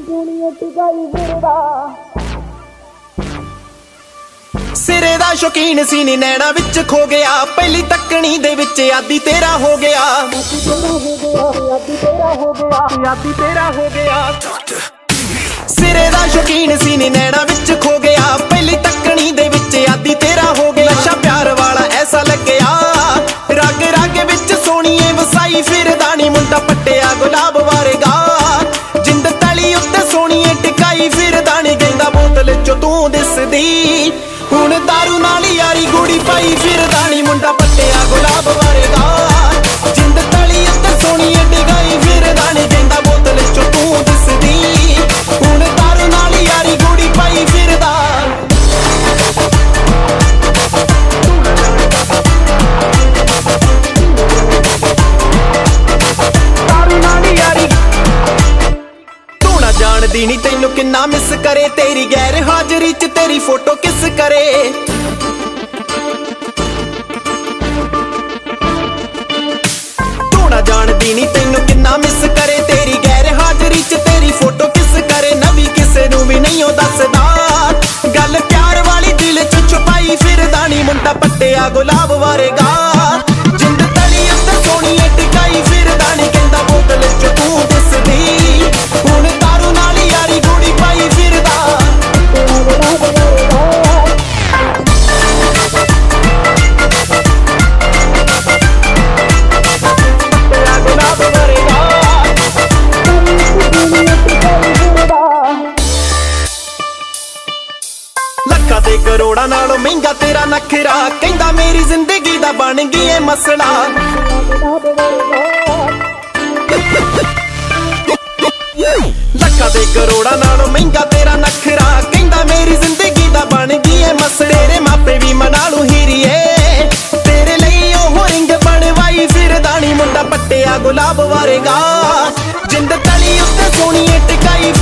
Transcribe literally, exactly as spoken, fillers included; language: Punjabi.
ਦੁਨੀਆ ਟਿਕਾਈ ਫਿਰਦਾ। ਸਿਰੇ ਦਾ ਸ਼ੌਕੀਨ ਸੀ ਨੀ ਨੈਣਾ ਵਿੱਚ ਖੋ ਗਿਆ, ਪਹਿਲੀ ਤੱਕਣੀ ਦੇ ਵਿੱਚ ਆਦੀ ਤੇਰਾ ਹੋ ਗਿਆ। ਆਦੀ ਤੇਰਾ ਹੋ ਗਿਆ, ਆਦੀ ਤੇਰਾ ਹੋ ਗਿਆ, ਆਦੀ ਤੇਰਾ ਹੋ ਗਿਆ। ਸਿਰੇ ਦਾ ਸ਼ੌਕੀਨ ਸੀ ਨੀ ਨੈਣਾ ਵਿੱਚ ਖੋ ਗਿਆ, ਪਹਿਲੀ ਤੱਕਣੀ ਦੇ ਵਿੱਚ ਆਦੀ ਤੇਰਾ ਹੋ ਗਿਆ। ਨਸ਼ਾ ਪਿਆਰ ਵਾਲਾ ਐਸਾ ਲੱਗਿਆ, ਰਗ ਰਗ ਵਿੱਚ ਸੋਹਣੀਏ ਵਸਾਈ ਫਿਰਦਾ ਨੀ ਮੁੰਡਾ ਪੱਟਿਆ ਗੁਲਾਬ ਵਾਰੇਗਾ। ਜਿੰਦ ਤਲੀ ਉੱਤੇ ਸੋਹਣੀਏ ਟਿਕਾਈ ਫਿਰਦਾ ਨੀ, ਕਹਿੰਦਾ ਬੋਤਲ ਚੋਂ ਤੂੰ ਦਿਸਦੀ, ਹੁਣ ਦਾਰੂ ਨਾਲ ਯਾਰੀ ਗੂੜੀ ਪਾਈ ਫਿਰਦਾ ਨੀ ਮੁੰਡਾ ਪੱਟਿਆ ਗੁਲਾਬ ਵਾਰੇਗਾ। ਜਿੰਦ ਤਲੀ ਉੱਤੇ ਸੋਹਣੀਏ ਟਿਕਾਈ ਫਿਰਦਾ ਨੀ, ਕਹਿੰਦਾ ਬੋਤਲ ਚੋਂ ਤੂੰ ਦਿਸਦੀ, ਹੁਣ ਦਾਰੂ ਨਾਲ ਯਾਰੀ ਗੂੜੀ ਪਾਈ ਫਿਰਦਾ। ਦਾਰੂ ਨਾਲ ਯਾਰੀ ਤੂੰ ਨਾ ਜਾਣਦੀ ਨੀ ਤੈਨੂੰ ਕਿੰਨਾ ਮਿਸ ਕਰੇ, ਤੇਰੀ ਗੈਰ ਹਾਜ਼ਰੀ ਚ ਤੇਰੀ ਫੋਟੋ ਕਿਸ ਕਰੇ। ਤੂੰ ਨਾ ਜਾਣਦੀ ਨੀ ਤੈਨੂੰ ਕਿੰਨਾ ਮਿਸ ਕਰੇ, ਤੇਰੀ ਗੈਰ ਹਾਜ਼ਰੀ ਚ ਤੇਰੀ ਫੋਟੋ ਕਿਸ ਕਰੇ। ਨਵੀਂ ਕਿਸੇ ਨੂੰ ਵੀ ਨਹੀਂ ਉਹ ਦੱਸਦਾ, ਗੱਲ ਪਿਆਰ ਵਾਲੀ ਦਿਲ ਚ ਛੁਪਾਈ ਫਿਰਦਾ ਨੀ ਮੁੰਡਾ ਪੱਟਿਆ ਗੁਲਾਬ ਵਾਰੇਗਾ। ਜਿੰਦ ਤਲੀ ਉੱਤੇ ਸੋਹਣੀਏ ਟਿਕਾਈ ਫਿਰਦਾ ਨੀ, ਕਹਿੰਦਾ ਬੋਤਲ ਚ ਤੂੰ ਦਿਸਦੀ, ਹੁਣ ਦਾਰੂ ਨਾਲ ਯਾਰੀ ਗੂੜੀ ਪਾਈ ਫਿਰਦਾ। ਲੱਖਾਂ ਤੇ ਕਰੋੜਾਂ ਨਾਲੋਂ ਮਹਿੰਗਾ ਤੇਰਾ ਨਖਰਾ, ਕਹਿੰਦਾ ਮੇਰੀ ਜ਼ਿੰਦਗੀ ਦਾ ਬਣ ਗਈ ਏ ਮਸਲਾ। ਲੱਖਾਂ ਤੇ ਕਰੋੜਾਂ ਨਾਲੋਂ ਮਹਿੰਗਾ ਤੇਰਾ ਨਖਰਾ, ਕਹਿੰਦਾ ਮੇਰੀ ਜ਼ਿੰਦਗੀ ਦਾ ਬਣ ਗਈ ਏ ਮਸਲਾ। ਤੇਰੇ ਮਾਪੇ ਵੀ ਮਨਾ ਲੂ ਹੀਰੀਏ, ਤੇਰੇ ਲਈ ਉਹ ਰਿੰਗ ਬਣਵਾਈ ਫਿਰਦਾ ਨੀ ਮੁੰਡਾ ਪੱਟਿਆ ਗੁਲਾਬ ਵਾਰੇਗਾ। ਜਿੰਦ ਤਲੀ ਉੱਤੇ ਸੋਹਣੀਏ ਟਿਕਾਈ